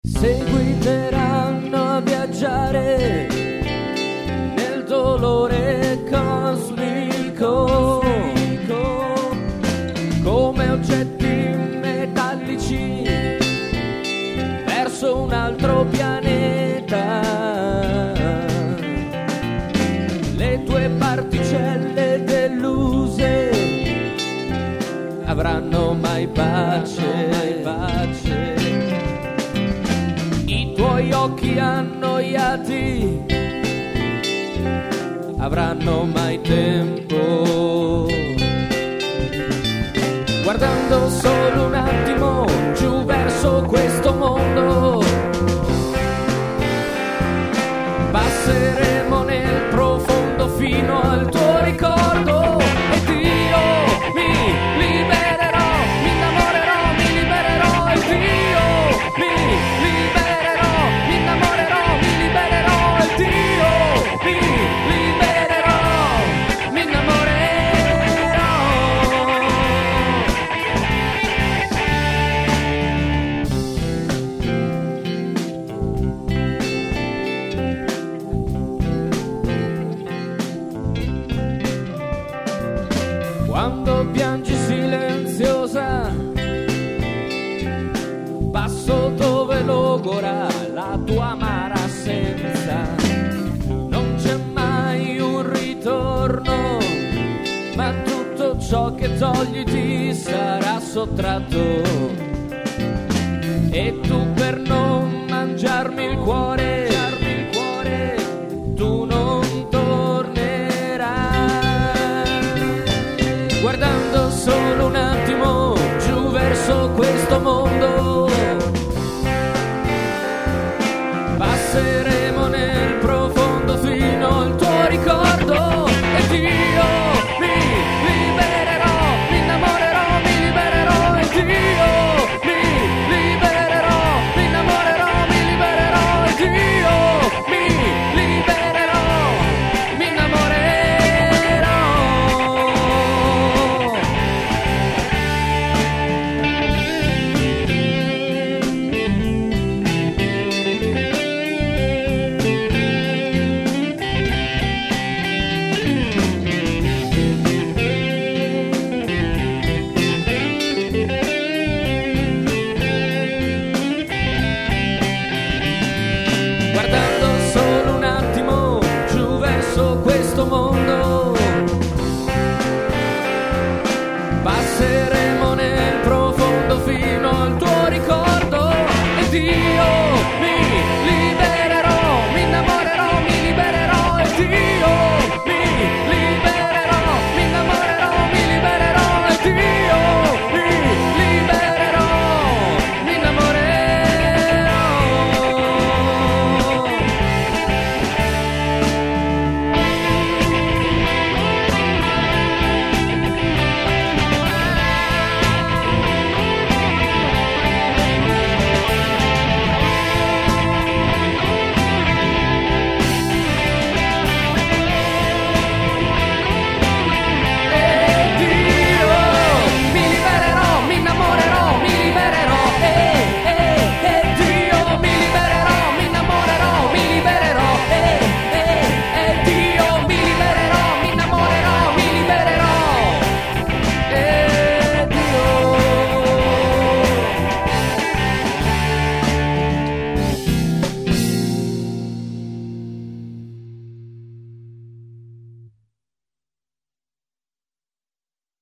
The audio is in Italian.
seguiteranno a viaggiare nel dolore cosmico, come oggetti metallici verso un altro pianeta. Le tue particelle deluse avranno mai pace, i tuoi occhi annoiati avranno mai tempo. Guardando solo un attimo giù verso questo mondo, passeremo nel profondo fino al tuo ricordo. Ed io mi libererò, mi innamorerò, mi libererò. Ed io mi libererò, mi innamorerò, mi libererò. Ed io mi libererò, mi innamorerò. Quando piangi silenziosa, passo dove logora la tua amara assenza. Non c'è mai un ritorno, ma tutto ciò che togli ti sarà sottratto. E tu